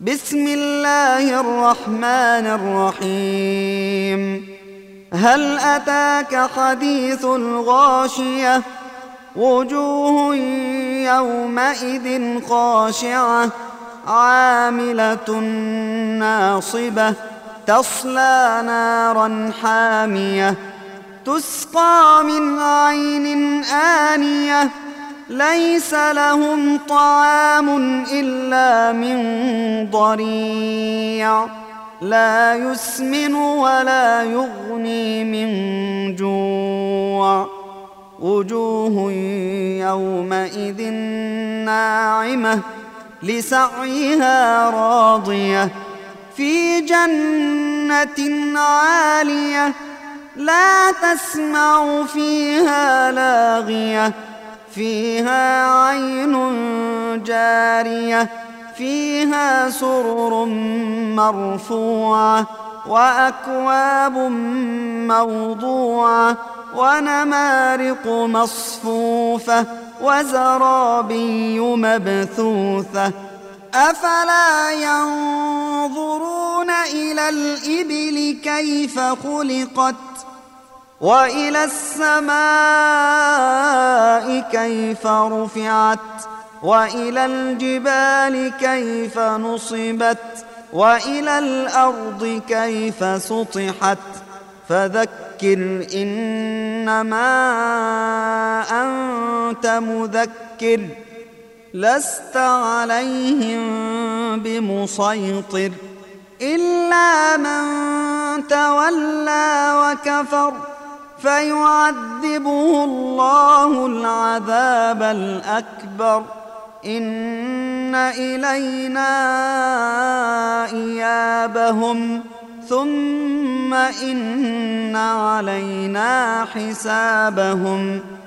بسم الله الرحمن الرحيم. هل أتاك حديث الغاشية؟ وجوه يومئذ خاشعة عاملة ناصبة تصلى نارا حامية تسقى من عين آنية ليس لهم طعام إلا من ضريع لا يسمن ولا يغني من جوع. وجوه يومئذ ناعمة لسعيها راضية في جنة عالية لا تسمع فيها لاغية فيها عين جارية فيها سرر مرفوعة وأكواب موضوعة ونمارق مصفوفة وزرابي مبثوثة. أفلا ينظرون إلى الإبل كيف خلقت وإلى السماء كيف رفعت وإلى الجبال كيف نصبت وإلى الأرض كيف سطحت. فذكر إنما أنت مذكر لست عليهم بمسيطر إلا من تولى وكفر فيعذبه الله العذاب الأكبر. إن إلينا إيابهم ثم إن علينا حسابهم.